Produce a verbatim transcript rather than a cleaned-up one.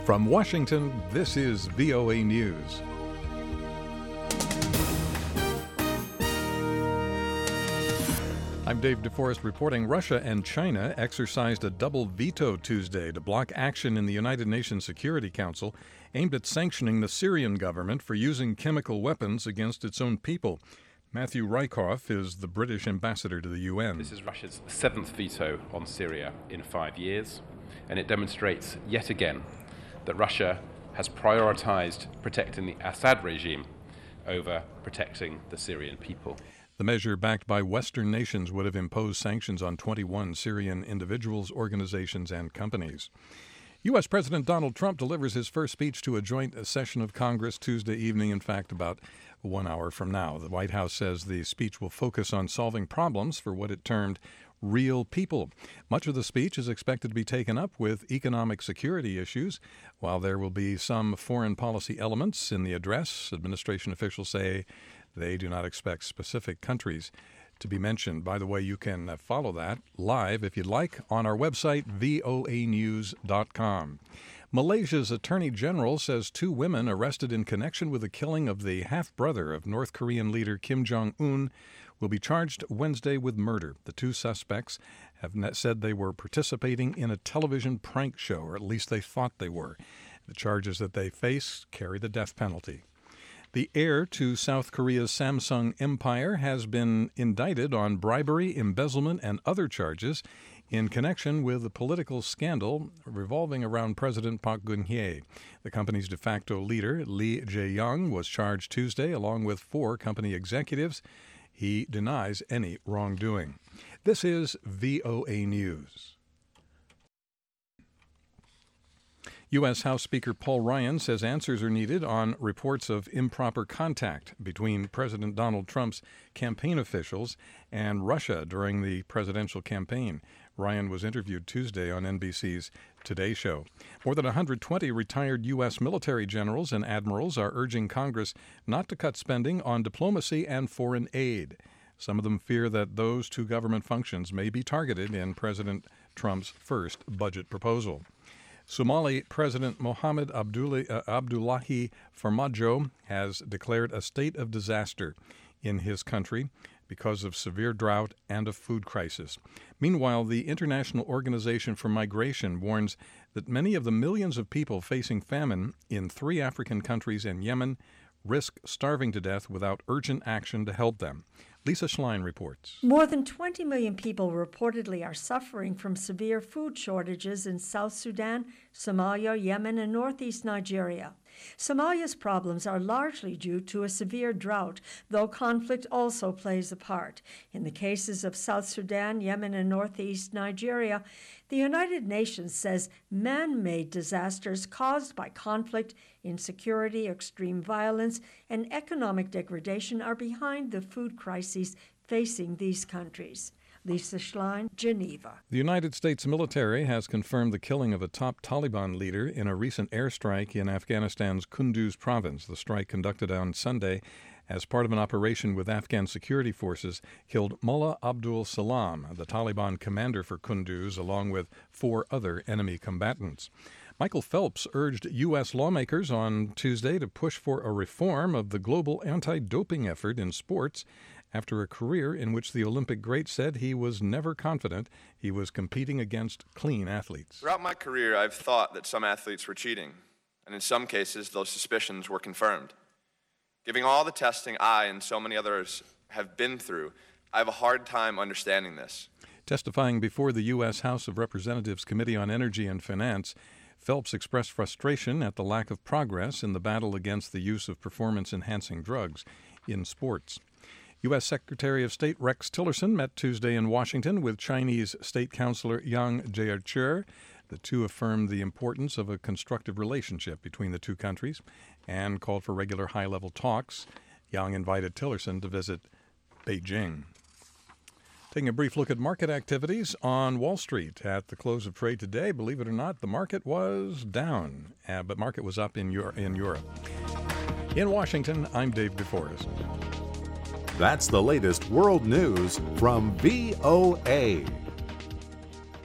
From Washington, this is V O A News. I'm Dave DeForest reporting. Russia and China exercised a double veto Tuesday to block action in the United Nations Security Council aimed at sanctioning the Syrian government for using chemical weapons against its own people. Matthew Rykoff is the British ambassador to the U N. This is Russia's seventh veto on Syria in five years, and it demonstrates yet again that Russia has prioritized protecting the Assad regime over protecting the Syrian people. The measure, backed by Western nations, would have imposed sanctions on twenty-one Syrian individuals, organizations, and companies. U S. President Donald Trump delivers his first speech to a joint session of Congress Tuesday evening, in fact, about one hour from now. The White House says the speech will focus on solving problems for what it termed real people. Much of the speech is expected to be taken up with economic security issues. While there will be some foreign policy elements in the address, administration officials say they do not expect specific countries to be mentioned. By the way, you can follow that live, if you'd like, on our website, V O A news dot com. Malaysia's Attorney General says two women arrested in connection with the killing of the half-brother of North Korean leader Kim Jong-un will be charged Wednesday with murder. The two suspects have said they were participating in a television prank show, or at least they thought they were. The charges that they face carry the death penalty. The heir to South Korea's Samsung empire has been indicted on bribery, embezzlement, and other charges in connection with a political scandal revolving around President Park Geun-hye. The company's de facto leader, Lee Jae-yong, was charged Tuesday along with four company executives. He denies any wrongdoing. This is V O A News. U S. House Speaker Paul Ryan says answers are needed on reports of improper contact between President Donald Trump's campaign officials and Russia during the presidential campaign. Ryan was interviewed Tuesday on N B C's Today Show. More than one hundred twenty retired U S military generals and admirals are urging Congress not to cut spending on diplomacy and foreign aid. Some of them fear that those two government functions may be targeted in President Trump's first budget proposal. Somali President Mohamed Abdullahi, uh, Abdullahi Farmajo has declared a state of disaster in his country because of severe drought and a food crisis. Meanwhile, the International Organization for Migration warns that many of the millions of people facing famine in three African countries and Yemen risk starving to death without urgent action to help them. Lisa Schlein reports. More than twenty million people reportedly are suffering from severe food shortages in South Sudan, Somalia, Yemen, and northeast Nigeria. Somalia's problems are largely due to a severe drought, though conflict also plays a part. In the cases of South Sudan, Yemen, and northeast Nigeria, the United Nations says man-made disasters caused by conflict, insecurity, extreme violence, and economic degradation are behind the food crises facing these countries. Lisa Schlein, Geneva. The United States military has confirmed the killing of a top Taliban leader in a recent airstrike in Afghanistan's Kunduz province. The strike, conducted on Sunday as part of an operation with Afghan security forces, killed Mullah Abdul Salam, the Taliban commander for Kunduz, along with four other enemy combatants. Michael Phelps urged U S lawmakers on Tuesday to push for a reform of the global anti-doping effort in sports after a career in which the Olympic great said he was never confident he was competing against clean athletes. Throughout my career, I've thought that some athletes were cheating, and in some cases, those suspicions were confirmed. Given all the testing I and so many others have been through, I have a hard time understanding this. Testifying before the U S. House of Representatives Committee on Energy and Finance, Phelps expressed frustration at the lack of progress in the battle against the use of performance-enhancing drugs in sports. U S. Secretary of State Rex Tillerson met Tuesday in Washington with Chinese State Councilor Yang Jiechi. The two affirmed the importance of a constructive relationship between the two countries and called for regular high-level talks. Yang invited Tillerson to visit Beijing. Taking a brief look at market activities on Wall Street at the close of trade today. Believe it or not, the market was down, uh, but market was up in, Euro- in Europe. In Washington, I'm Dave DeForest. That's the latest world news from V O A.